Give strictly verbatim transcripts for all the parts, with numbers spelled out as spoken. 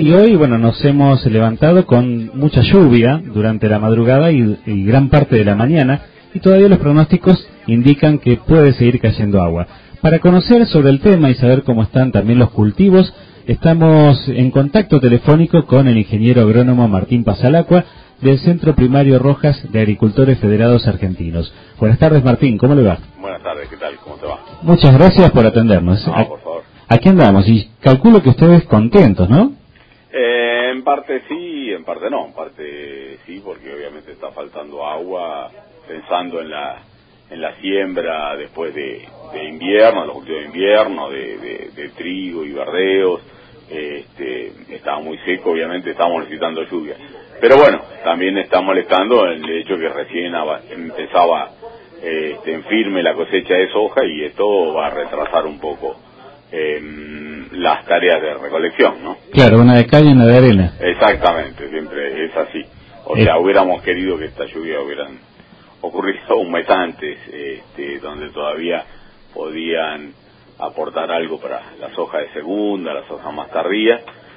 Y hoy, bueno, nos hemos levantado con mucha lluvia durante la madrugada y, y gran parte de la mañana, y todavía los pronósticos indican que puede seguir cayendo agua. Para conocer sobre el tema y saber cómo están también los cultivos, estamos en contacto telefónico con el ingeniero agrónomo Martín Pasalacqua, del Centro Primario Rojas de Agricultores Federados Argentinos. Buenas tardes, Martín, ¿cómo le va? Buenas tardes, ¿qué tal? ¿Cómo te va? Muchas gracias por atendernos. No, por favor. Aquí andamos, y calculo que ustedes contentos, ¿no? Eh, en parte sí, en parte no. En parte sí, porque obviamente está faltando agua, pensando en la en la siembra después de, de invierno, los cultivos de invierno, de, de, de trigo y verdeos. Este, estaba muy seco, obviamente estamos necesitando lluvia. Pero bueno, también está molestando el hecho que recién empezaba este, en firme la cosecha de soja, y esto va a retrasar un poco eh, las tareas de recolección, ¿no? Claro, una de cal y una de arena. Exactamente, siempre es así. O sea, hubiéramos querido que esta lluvia hubieran ocurrido un mes antes, este, donde todavía podían aportar algo para la soja de segunda, la soja más tardía,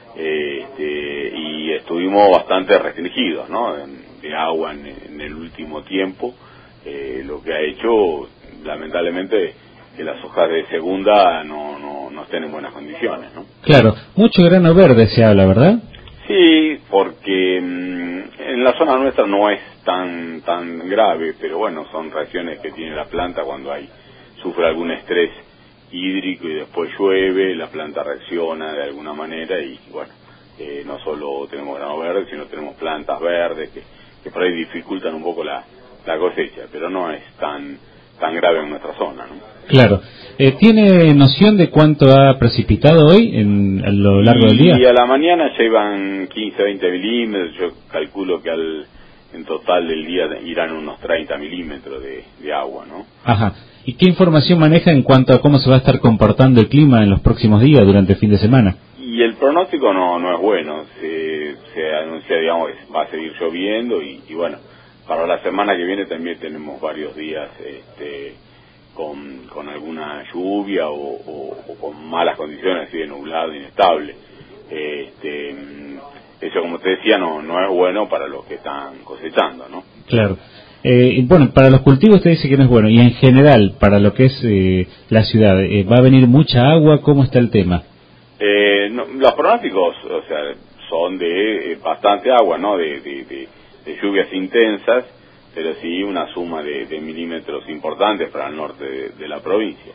este, y estuvimos bastante restringidos, ¿no?, en, de agua en, en el último tiempo, eh, lo que ha hecho, lamentablemente, que las hojas de segunda no, no, no estén en buenas condiciones, ¿no? Claro, mucho grano verde se habla, ¿verdad? Sí, porque mmm, en la zona nuestra no es tan tan grave, pero bueno, son reacciones que tiene la planta cuando hay sufre algún estrés hídrico y después llueve, la planta reacciona de alguna manera y bueno, eh, no solo tenemos grano verde, sino tenemos plantas verdes que, que por ahí dificultan un poco la, la cosecha, pero no es tan tan grave en nuestra zona, ¿no? Claro. Eh, ¿Tiene noción de cuánto ha precipitado hoy en, a lo largo del día? Y a la mañana ya iban quince, veinte milímetros, yo calculo que al en total del día irán unos treinta milímetros de, de agua, ¿no? Ajá. ¿Y qué información maneja en cuanto a cómo se va a estar comportando el clima en los próximos días, durante el fin de semana? Y el pronóstico no no es bueno, se, se anuncia, digamos, que va a seguir lloviendo y, y bueno, para la semana que viene también tenemos varios días este, con, con alguna lluvia o, o, o con malas condiciones, así de nublado, inestable. Este, eso, como te decía, no no es bueno para los que están cosechando, ¿no? Claro. Eh, bueno, para los cultivos usted dice que no es bueno, y en general, para lo que es eh, la ciudad, eh, ¿va a venir mucha agua? ¿Cómo está el tema? Eh, no, los pronósticos, o sea, son de eh, bastante agua, ¿no?, de, de, de, de lluvias intensas, pero sí una suma de, de milímetros importantes para el norte de, de la provincia.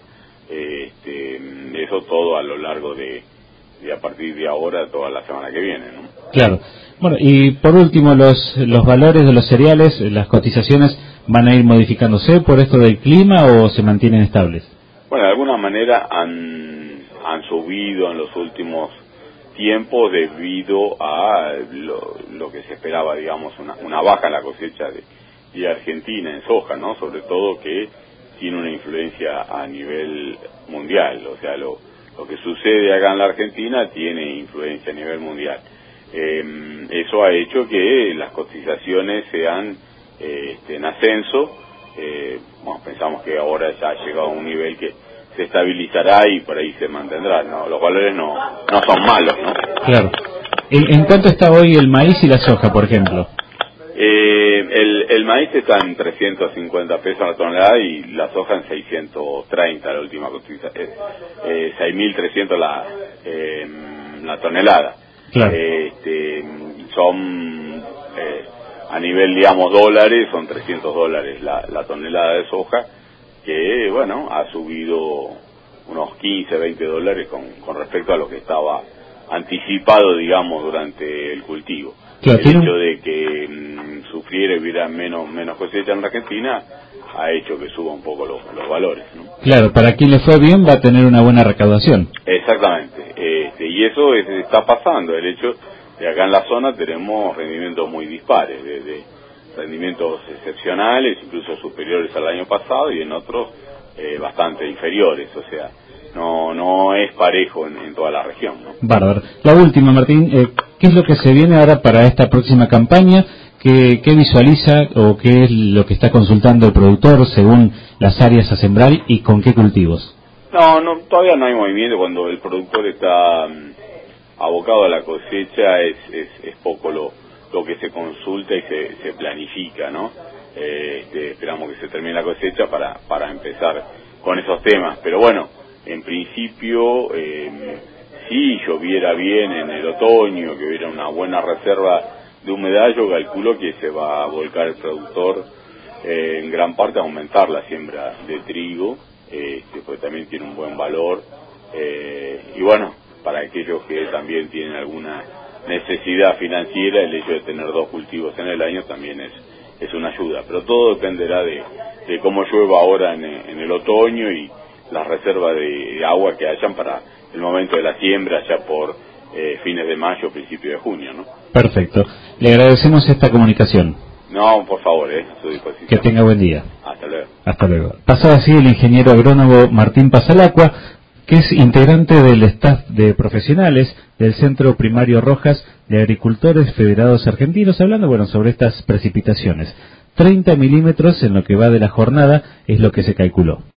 Este, eso todo a lo largo de, de, a partir de ahora, toda la semana que viene, ¿no? Claro. Bueno, y por último, los los valores de los cereales, las cotizaciones, ¿van a ir modificándose por esto del clima o se mantienen estables? Bueno, de alguna manera han, han subido en los últimos tiempos debido a lo, lo que se esperaba, digamos, una, una baja en la cosecha de, de Argentina en soja, ¿no? Sobre todo que tiene una influencia a nivel mundial, o sea, lo, lo que sucede acá en la Argentina tiene influencia a nivel mundial. Eh, eso ha hecho que las cotizaciones sean eh, este, en ascenso. Eh, bueno, pensamos que ahora ya ha llegado a un nivel que se estabilizará y por ahí se mantendrá, ¿no? Los valores no no son malos, ¿no? Claro. ¿En, en cuánto está hoy el maíz y la soja, por ejemplo? Eh, el, el maíz está en trescientos cincuenta pesos la tonelada y la soja en seiscientos treinta, la última cotización, eh, eh, seis mil trescientos la, eh, la tonelada. Claro. Este, son, eh, a nivel, digamos, dólares, son trescientos dólares la, la tonelada de soja, que, bueno, ha subido unos quince, veinte dólares con, con respecto a lo que estaba anticipado, digamos, durante el cultivo. Claro, el tiene hecho un... de que mmm, sufriera y hubiera menos, menos cosecha en la Argentina ha hecho que suba un poco los, los valores, ¿no? Claro, para quien le fue bien va a tener una buena recaudación. Exactamente, este, y eso es, está pasando, el hecho de acá en la zona tenemos rendimientos muy dispares, desde rendimientos excepcionales, incluso superiores al año pasado, y en otros eh, bastante inferiores, o sea, no no es parejo en, en toda la región, ¿no? Bárbaro. La última, Martín, eh, ¿qué es lo que se viene ahora para esta próxima campaña? ¿Qué, ¿Qué visualiza o qué es lo que está consultando el productor según las áreas a sembrar y con qué cultivos? No, no, todavía no hay movimiento cuando el productor está abocado a la cosecha es, es, es poco lo, lo que se consulta y se, se planifica, ¿no? Eh, este, esperamos que se termine la cosecha para, para empezar con esos temas, pero bueno, en principio, eh, si lloviera bien en el otoño, que hubiera una buena reserva de humedad, yo calculo que se va a volcar el productor eh, en gran parte a aumentar la siembra de trigo, eh, pues también tiene un buen valor, eh, y bueno, para aquellos que también tienen alguna necesidad financiera, el hecho de tener dos cultivos en el año también es, es una ayuda, pero todo dependerá de, de cómo llueva ahora en, en el otoño y las reservas de, de agua que hayan para el momento de la siembra, ya por eh, fines de mayo, principio de junio, ¿no? Perfecto. Le agradecemos esta comunicación. No, por favor, eh, a su disposición. Que tenga buen día. Hasta luego. Hasta luego. Pasaba así el ingeniero agrónomo Martín Pasalacqua, que es integrante del staff de profesionales del Centro Primario Rojas de Agricultores Federados Argentinos, hablando, bueno, sobre estas precipitaciones. treinta milímetros en lo que va de la jornada es lo que se calculó.